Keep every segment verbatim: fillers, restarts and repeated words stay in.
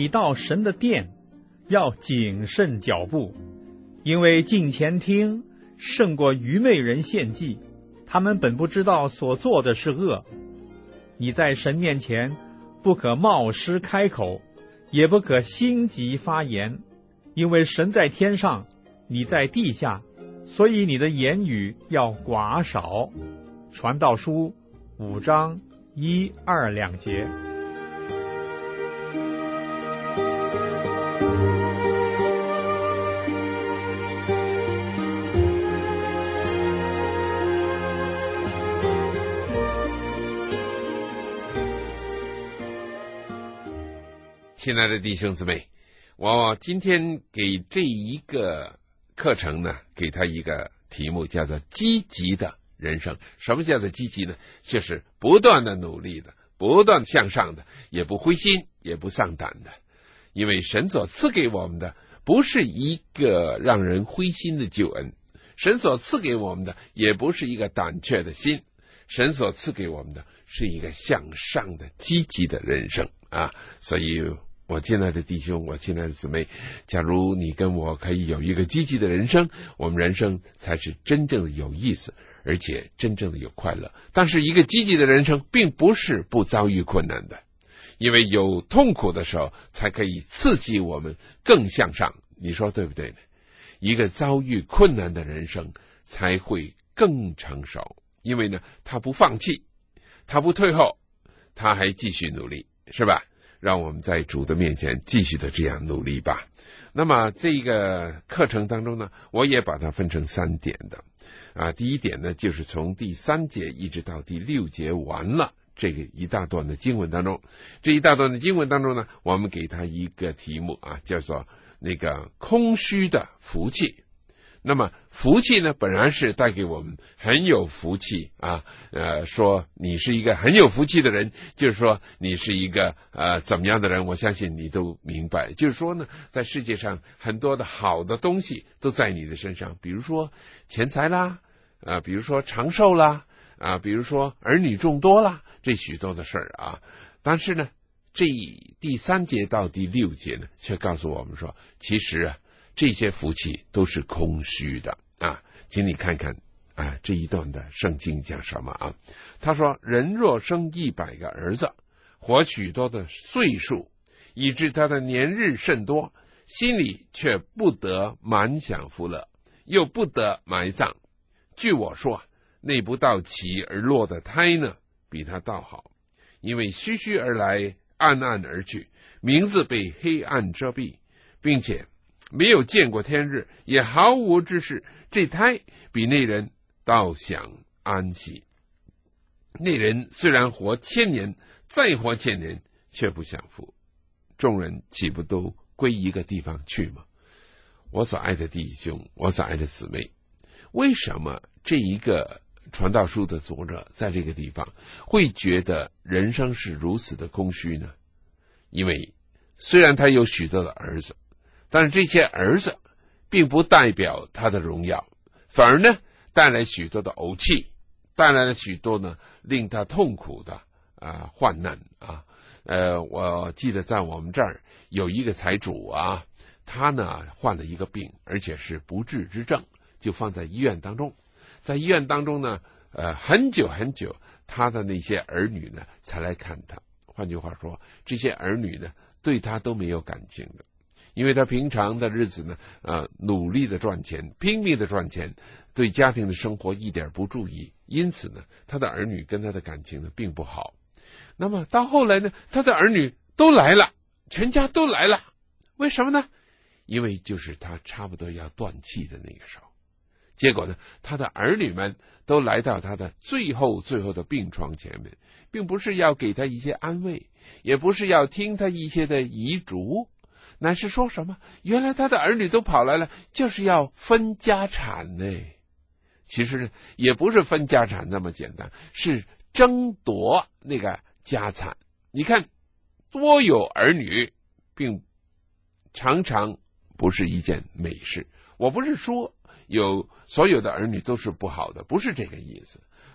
到神的殿，要谨慎脚步，因为近前听胜过愚昧人献祭，他们本不知道所做的是恶。你在神面前不可冒失开口，也不可心急发言，因为神在天上，你在地下，所以你的言语要寡少。传道书五章一二两节。 亲爱的弟兄姊妹，我今天给这一个课程呢，给他一个题目，叫做积极的人生。什么叫做积极呢？就是不断的努力的，不断向上的，也不灰心，也不丧胆的。因为神所赐给我们的不是一个让人灰心的救恩，神所赐给我们的也不是一个胆怯的心，神所赐给我们的是一个向上的积极的人生啊！所以我亲爱的弟兄，我亲爱的姊妹，假如你跟我可以有一个积极的人生，我们人生才是真正的有意思，而且真正的有快乐。但是一个积极的人生并不是不遭遇困难的，因为有痛苦的时候才可以刺激我们更向上，你说对不对呢？一个遭遇困难的人生才会更成熟，因为呢，他不放弃，他不退后，他还继续努力，是吧？让我们在主的面前继续的这样努力吧。那么这个课程当中呢，我也把它分成三点的啊。第一点呢，就是从第三节一直到第六节完了这个一大段的经文当中，这一大段的经文当中呢，我们给它一个题目啊，叫做那个空虚的福气。那么福气呢，本来是带给我们很有福气啊，呃，说你是一个很有福气的人，就是说你是一个呃怎么样的人，我相信你都明白。就是说呢，在世界上很多的好的东西都在你的身上，比如说钱财啦，啊、呃，比如说长寿啦，啊、呃，比如说儿女众多啦，这许多的事儿啊。但是呢，这第三节到第六节呢，却告诉我们说，其实啊，这些福气都是空虚的啊！请你看看啊，这一段的圣经讲什么啊？他说：“人若生一百个儿子，活许多的岁数，以致他的年日甚多，心里却不得满享福乐，又不得埋葬。据我说，那不到起而落的胎呢，比他倒好，因为虚虚而来，暗暗而去，名字被黑暗遮蔽，并且没有见过天日，也毫无知识。这胎比那人倒享安息。那人虽然活千年，再活千年，却不享福。众人岂不都归一个地方去吗？”我所爱的弟兄，我所爱的姊妹，为什么这一个传道书的作者在这个地方会觉得人生是如此的空虚呢？因为虽然他有许多的儿子，但是这些儿子并不代表他的荣耀，反而呢带来许多的怄气，带来了许多呢令他痛苦的啊患难啊。呃，我记得在我们这儿有一个财主啊，他呢患了一个病，而且是不治之症，就放在医院当中。在医院当中呢，呃，很久很久，他的那些儿女呢才来看他。换句话说，这些儿女呢对他都没有感情的。因为他平常的日子呢，呃，努力的赚钱，拼命的赚钱，对家庭的生活一点不注意，因此呢，他的儿女跟他的感情呢并不好。那么到后来呢，他的儿女都来了，全家都来了，为什么呢？因为就是他差不多要断气的那个时候，结果呢，他的儿女们都来到他的最后最后的病床前面，并不是要给他一些安慰，也不是要听他一些的遗嘱，乃是说什么？原来他的儿女都跑来了，就是要分家产呢。其实呢，也不是分家产那么简单，是争夺那个家产。你看，多有儿女，并常常不是一件美事。我不是说有所有的儿女都是不好的，不是这个意思。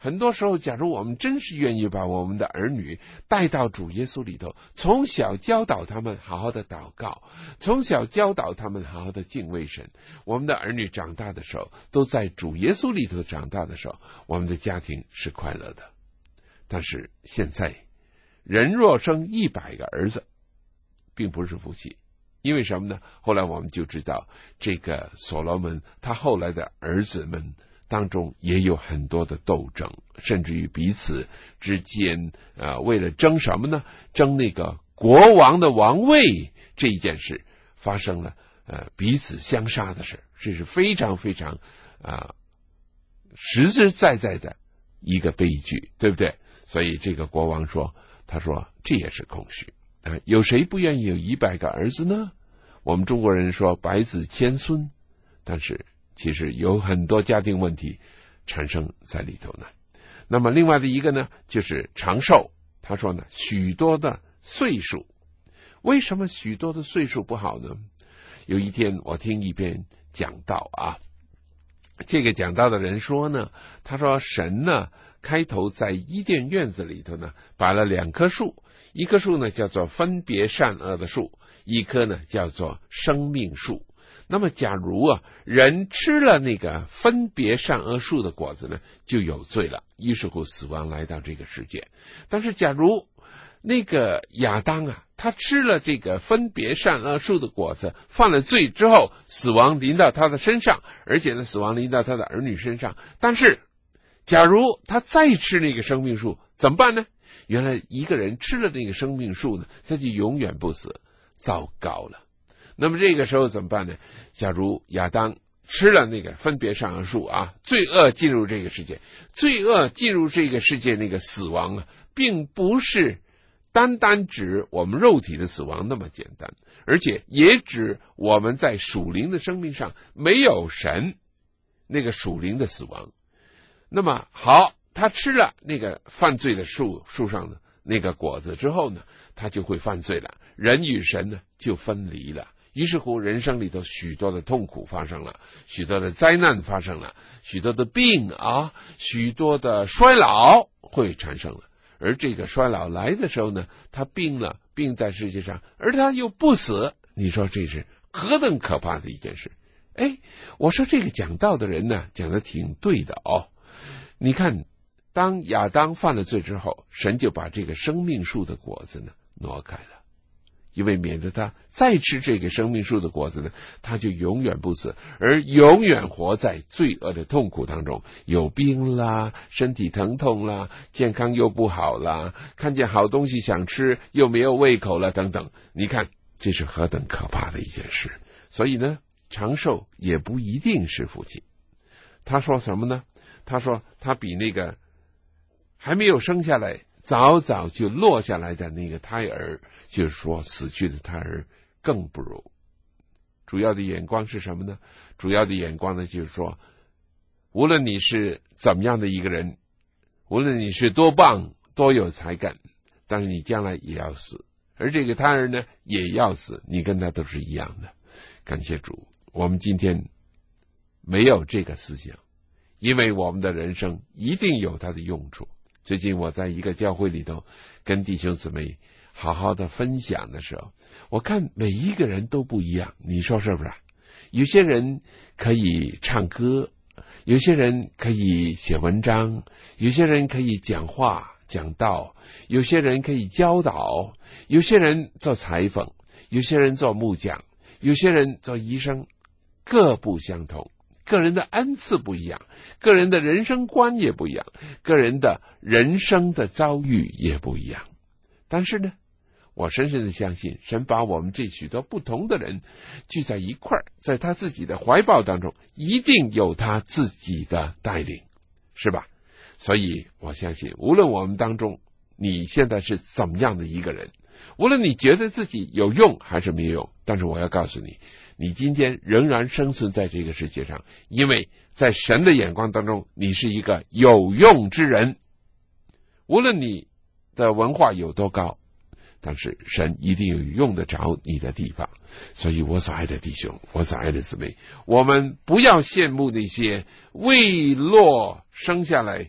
很多时候，假如我们真是愿意把我们的儿女带到主耶稣里头，从小教导他们好好的祷告，从小教导他们好好的敬畏神，我们的儿女长大的时候，都在主耶稣里头长大的时候，我们的家庭是快乐的。但是现在，人若生一百个儿子，并不是福气。因为什么呢？后来我们就知道，这个所罗门他后来的儿子们当中也有很多的斗争，甚至于彼此之间呃，为了争什么呢？争那个国王的王位，这一件事发生了呃彼此相杀的事，这是非常非常啊、呃、实实在在的一个悲剧，对不对？所以这个国王说，他说这也是空虚。啊，有谁不愿意有一百个儿子呢？我们中国人说百子千孙，但是其实有很多家庭问题产生在里头呢。那么另外的一个呢，就是长寿。他说呢，许多的岁数，为什么许多的岁数不好呢？有一天我听一篇讲道啊，这个讲道的人说呢，他说神呢开头在伊甸院子里头呢摆了两棵树。一棵树呢叫做分别善恶的树，一棵呢叫做生命树。那么假如啊人吃了那个分别善恶树的果子呢，就有罪了，于是乎死亡来到这个世界。但是假如那个亚当啊他吃了这个分别善恶树的果子，犯了罪之后，死亡临到他的身上，而且呢死亡临到他的儿女身上。但是假如他再吃那个生命树，怎么办呢？原来一个人吃了那个生命树呢，他就永远不死，糟糕了。那么这个时候怎么办呢？假如亚当吃了那个分别善恶树啊，罪恶进入这个世界，罪恶进入这个世界，那个死亡啊，并不是单单指我们肉体的死亡那么简单，而且也指我们在属灵的生命上没有神那个属灵的死亡。那么好，他吃了那个犯罪的树树上的那个果子之后呢，他就会犯罪了，人与神呢就分离了。于是乎人生里头许多的痛苦发生了，许多的灾难发生了，许多的病啊，许多的衰老会产生了。而这个衰老来的时候呢，他病了，病在世界上，而他又不死，你说这是何等可怕的一件事。哎，我说这个讲道的人呢讲的挺对的哦。你看当亚当犯了罪之后，神就把这个生命树的果子呢挪开了，因为免得他再吃这个生命树的果子呢，他就永远不死，而永远活在罪恶的痛苦当中，有病啦，身体疼痛啦，健康又不好啦，看见好东西想吃又没有胃口了等等。你看这是何等可怕的一件事。所以呢，长寿也不一定是福气。他说什么呢？他说他比那个还没有生下来早早就落下来的那个胎儿，就是说死去的胎儿更不如。主要的眼光是什么呢？主要的眼光呢就是说，无论你是怎么样的一个人，无论你是多棒多有才干，但是你将来也要死，而这个胎儿呢也要死，你跟他都是一样的。感谢主，我们今天没有这个思想，因为我们的人生一定有它的用处。最近我在一个教会里头跟弟兄姊妹好好的分享的时候，我看每一个人都不一样，你说是不是？有些人可以唱歌，有些人可以写文章，有些人可以讲话讲道，有些人可以教导，有些人做裁缝，有些人做木匠，有些人做医生，各不相同。个人的恩赐不一样，个人的人生观也不一样，个人的人生的遭遇也不一样。但是呢，我深深的相信，神把我们这许多不同的人聚在一块儿，在他自己的怀抱当中，一定有他自己的带领，是吧？所以我相信，无论我们当中你现在是怎么样的一个人，无论你觉得自己有用还是没有用，但是我要告诉你，你今天仍然生存在这个世界上，因为在神的眼光当中，你是一个有用之人。无论你的文化有多高，但是神一定有用得着你的地方。所以我所爱的弟兄，我所爱的姊妹，我们不要羡慕那些未落生下来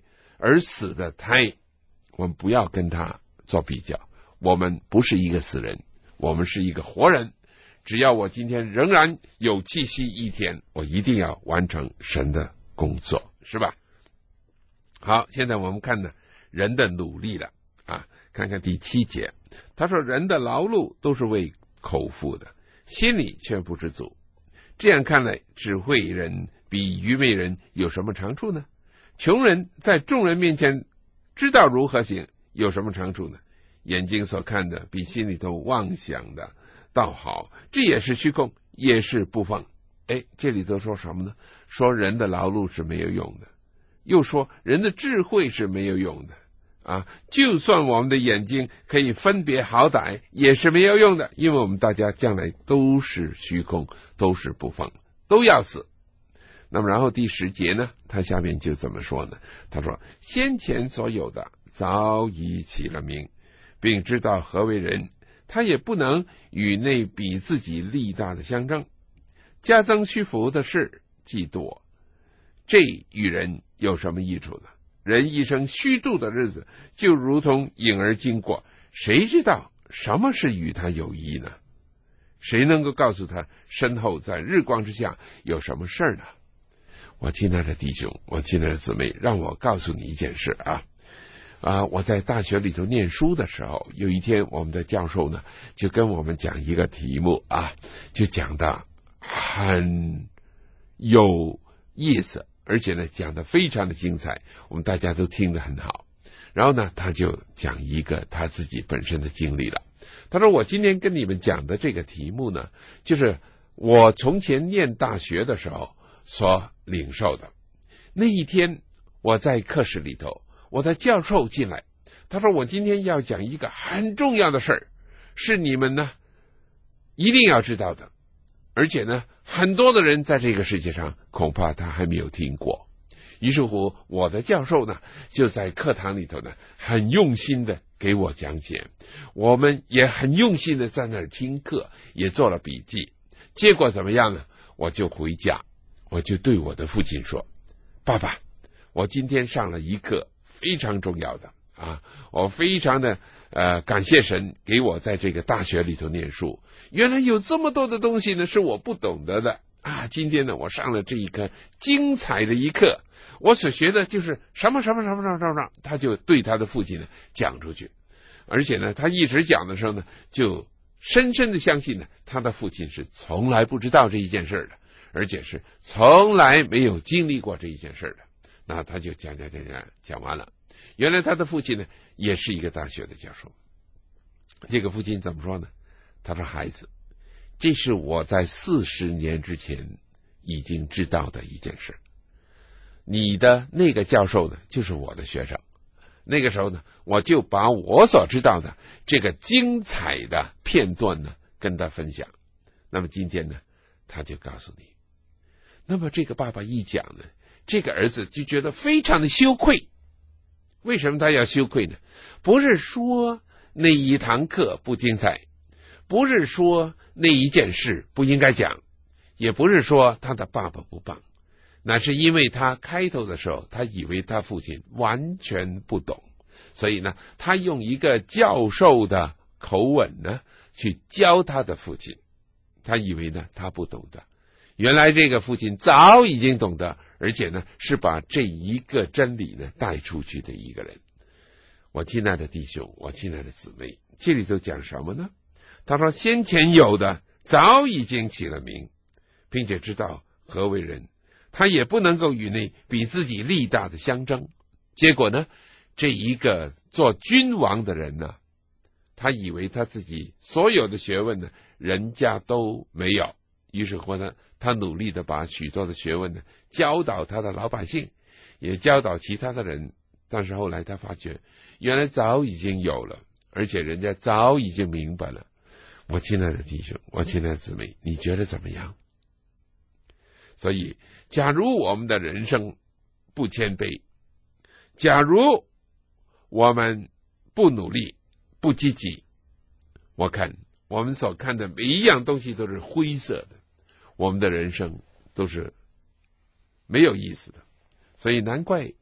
而死的胎，我们不要跟他做比较。我们不是一个死人，我们是一个活人。只要我今天仍然有气息一天，我一定要完成神的工作，是吧？好，现在我们看呢人的努力了啊，看看第七节，他说人的劳碌都是为口腹的，心里却不知足。这样看来，智慧人比愚昧人有什么长处呢？穷人在众人面前知道如何行，有什么长处呢？眼睛所看的比心里头妄想的倒好，这也是虚空，也是不放。哎，这里头说什么呢？说人的劳碌是没有用的，又说人的智慧是没有用的啊！就算我们的眼睛可以分别好歹，也是没有用的，因为我们大家将来都是虚空，都是不放，都要死。那么然后第十节呢，他下面就怎么说呢？他说先前所有的早已起了名，并知道何为人，他也不能与那比自己力大的相争。加增虚浮的事既多，这与人有什么益处呢？人一生虚度的日子，就如同影儿经过，谁知道什么是与他有益呢？谁能够告诉他身后在日光之下有什么事呢？我亲爱的弟兄，我亲爱的姊妹，让我告诉你一件事啊啊！我在大学里头念书的时候，有一天我们的教授呢就跟我们讲一个题目啊，就讲的很有意思，而且呢讲的非常的精彩，我们大家都听得很好。然后呢他就讲一个他自己本身的经历了。他说我今天跟你们讲的这个题目呢，就是我从前念大学的时候所领受的。那一天我在课室里头，我的教授进来，他说我今天要讲一个很重要的事儿，是你们呢一定要知道的，而且呢很多的人在这个世界上恐怕他还没有听过。于是乎我的教授呢就在课堂里头呢很用心的给我讲解，我们也很用心的在那儿听课，也做了笔记。结果怎么样呢？我就回家，我就对我的父亲说，爸爸，我今天上了一课非常重要的啊，我非常的呃感谢神给我在这个大学里头念书，原来有这么多的东西呢是我不懂得的啊！今天呢我上了这一课精彩的一课，我所学的就是什么什么什么什么什么，他就对他的父亲呢讲出去，而且呢他一直讲的时候呢，就深深的相信呢他的父亲是从来不知道这一件事的，而且是从来没有经历过这一件事的。那他就讲讲讲讲讲完了，原来他的父亲呢也是一个大学的教授。这个父亲怎么说呢？他说孩子，这是我在四十年之前已经知道的一件事，你的那个教授呢就是我的学生，那个时候呢我就把我所知道的这个精彩的片段呢跟他分享。那么今天呢他就告诉你，那么这个爸爸一讲呢，这个儿子就觉得非常的羞愧。为什么他要羞愧呢？不是说那一堂课不精彩，不是说那一件事不应该讲，也不是说他的爸爸不棒，那是因为他开头的时候他以为他父亲完全不懂，所以呢他用一个教授的口吻呢去教他的父亲，他以为呢他不懂的，原来这个父亲早已经懂得，而且呢是把这一个真理呢带出去的一个人。我亲爱的弟兄，我亲爱的姊妹，这里头讲什么呢？他说先前有的早已经起了名，并且知道何为人，他也不能够与那比自己力大的相争。结果呢，这一个做君王的人呢，他以为他自己所有的学问呢人家都没有，于是乎呢他努力的把许多的学问呢教导他的老百姓，也教导其他的人，但是后来他发觉原来早已经有了，而且人家早已经明白了。我亲爱的弟兄，我亲爱的姊妹，你觉得怎么样？所以假如我们的人生不谦卑，假如我们不努力不积极，我看我们所看的每一样东西都是灰色的，我们的人生都是没有意思的。所以难怪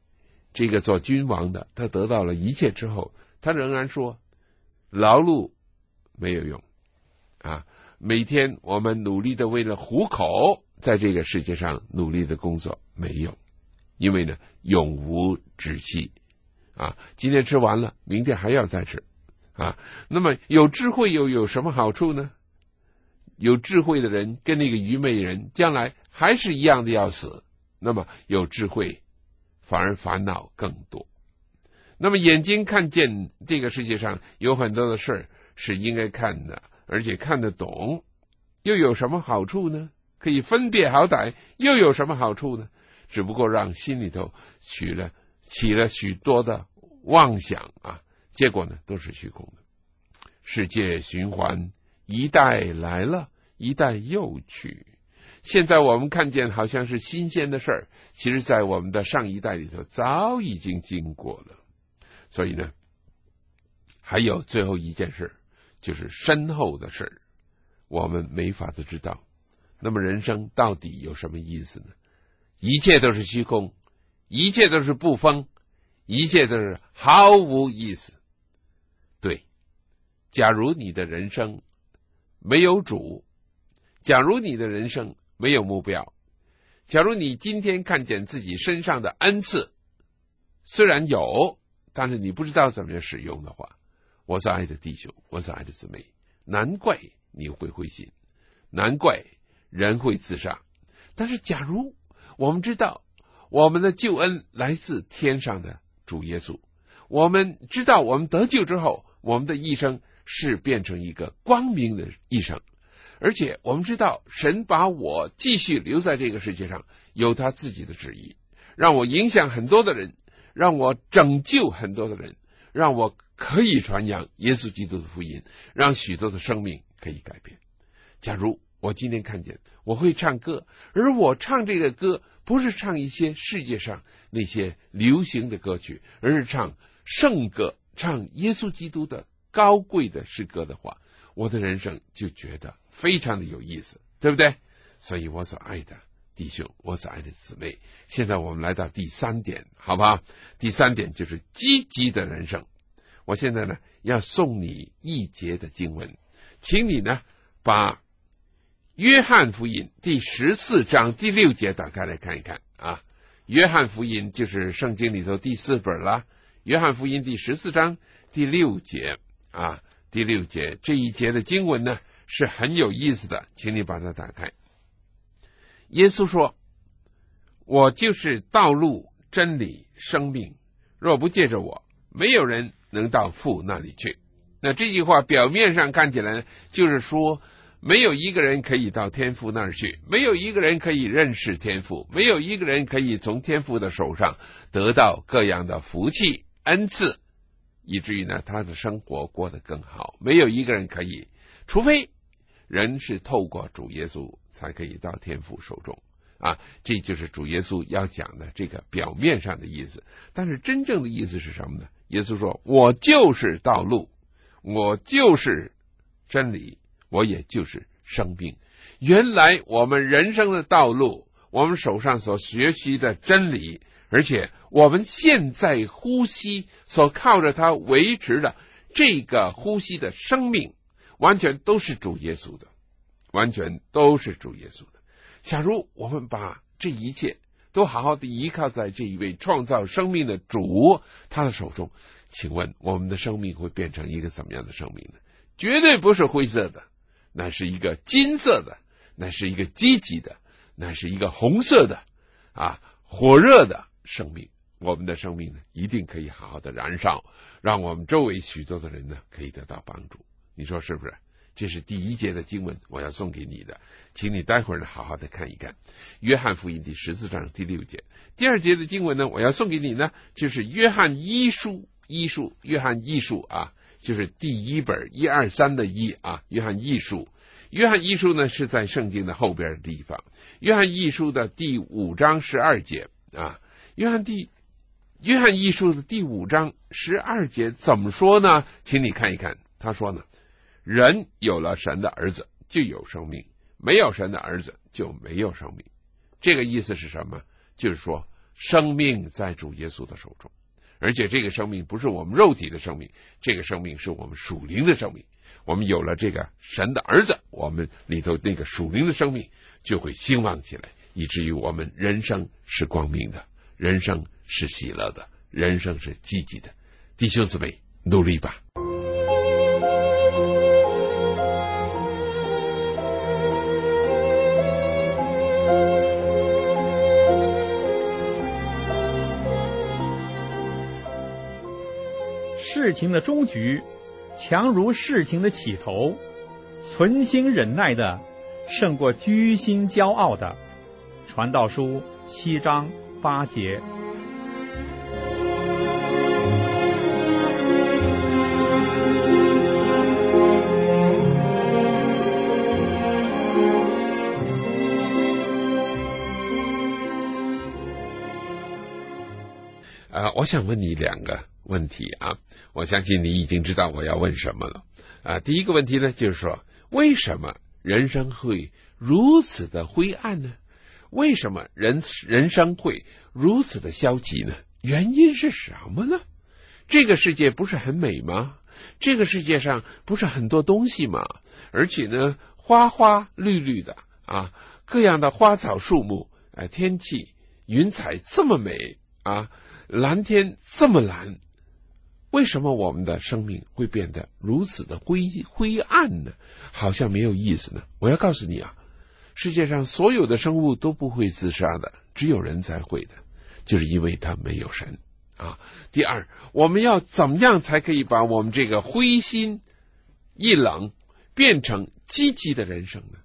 这个做君王的，他得到了一切之后，他仍然说劳碌没有用啊！每天我们努力的为了糊口，在这个世界上努力的工作没用，因为呢永无止息啊！今天吃完了，明天还要再吃啊！那么有智慧又有什么好处呢？有智慧的人跟那个愚昧人将来还是一样的要死，那么有智慧反而烦恼更多。那么眼睛看见这个世界上有很多的事是应该看的，而且看得懂，又有什么好处呢？可以分辨好歹，又有什么好处呢？只不过让心里头起了起了许多的妄想啊，结果呢都是虚空的。世界循环，一代来了，一代又去。现在我们看见好像是新鲜的事儿，其实在我们的上一代里头早已经经过了。所以呢，还有最后一件事，就是身后的事，我们没法子知道。那么人生到底有什么意思呢？一切都是虚空，一切都是不丰，一切都是毫无意思。对，假如你的人生没有主，假如你的人生没有目标，假如你今天看见自己身上的恩赐虽然有，但是你不知道怎么样使用的话，我所爱的弟兄，我所爱的姊妹，难怪你会灰心，难怪人会自杀。但是假如我们知道我们的救恩来自天上的主耶稣，我们知道我们得救之后，我们的一生是变成一个光明的一生，而且我们知道神把我继续留在这个世界上有他自己的旨意，让我影响很多的人，让我拯救很多的人，让我可以传扬耶稣基督的福音，让许多的生命可以改变。假如我今天看见我会唱歌，而我唱这个歌不是唱一些世界上那些流行的歌曲，而是唱圣歌，唱耶稣基督的高贵的诗歌的话，我的人生就觉得非常的有意思，对不对？所以我所爱的弟兄，我所爱的姊妹，现在我们来到第三点，好不好？第三点就是积极的人生。我现在呢要送你一节的经文，请你呢把约翰福音第十四章第六节打开来看一看啊。约翰福音就是圣经里头第四本了，约翰福音第十四章第六节啊，第六节这一节的经文呢是很有意思的，请你把它打开。耶稣说，我就是道路真理生命，若不借着我，没有人能到父那里去。那这句话表面上看起来就是说没有一个人可以到天父那儿去，没有一个人可以认识天父，没有一个人可以从天父的手上得到各样的福气恩赐，以至于呢他的生活过得更好，没有一个人可以，除非人是透过主耶稣才可以到天父手中啊。这就是主耶稣要讲的这个表面上的意思。但是真正的意思是什么呢？耶稣说，我就是道路，我就是真理，我也就是生命。原来我们人生的道路，我们手上所学习的真理，而且我们现在呼吸所靠着它维持的这个呼吸的生命，完全都是主耶稣的，完全都是主耶稣的。假如我们把这一切都好好的依靠在这一位创造生命的主他的手中，请问我们的生命会变成一个怎么样的生命呢？绝对不是灰色的，那是一个金色的，那是一个积极的，那是一个红色的啊，火热的生命。我们的生命呢，一定可以好好的燃烧，让我们周围许多的人呢可以得到帮助。你说是不是？这是第一节的经文，我要送给你的，请你待会儿呢好好的看一看约翰福音第十四章第六节。第二节的经文呢，我要送给你呢，就是约翰一书，一书，约翰一书啊，就是第一本一二三的一啊，约翰一书。约翰一书呢是在圣经的后边的地方，约翰一书的第五章十二节啊，约翰第约翰一书的第五章十二节怎么说呢？请你看一看，他说呢，人有了神的儿子就有生命，没有神的儿子就没有生命。这个意思是什么？就是说生命在主耶稣的手中，而且这个生命不是我们肉体的生命，这个生命是我们属灵的生命。我们有了这个神的儿子，我们里头那个属灵的生命就会兴旺起来，以至于我们人生是光明的，人生是喜乐的，人生是积极的。弟兄姊妹，努力吧。 事情的终局强如事情的起头，存心忍耐的胜过居心骄傲的。传道书七章八节。 呃，我想问你两个问题啊，我相信你已经知道我要问什么了啊。第一个问题呢，就是说，为什么人生会如此的灰暗呢？为什么人人生会如此的消极呢？原因是什么呢？这个世界不是很美吗？这个世界上不是很多东西吗？而且呢，花花绿绿的啊，各样的花草树木，呃，天气云彩这么美啊，蓝天这么蓝，为什么我们的生命会变得如此的灰灰暗呢？好像没有意思呢？我要告诉你啊，世界上所有的生物都不会自杀的，只有人才会的，就是因为他没有神啊。第二，我们要怎么样才可以把我们这个灰心一冷变成积极的人生呢？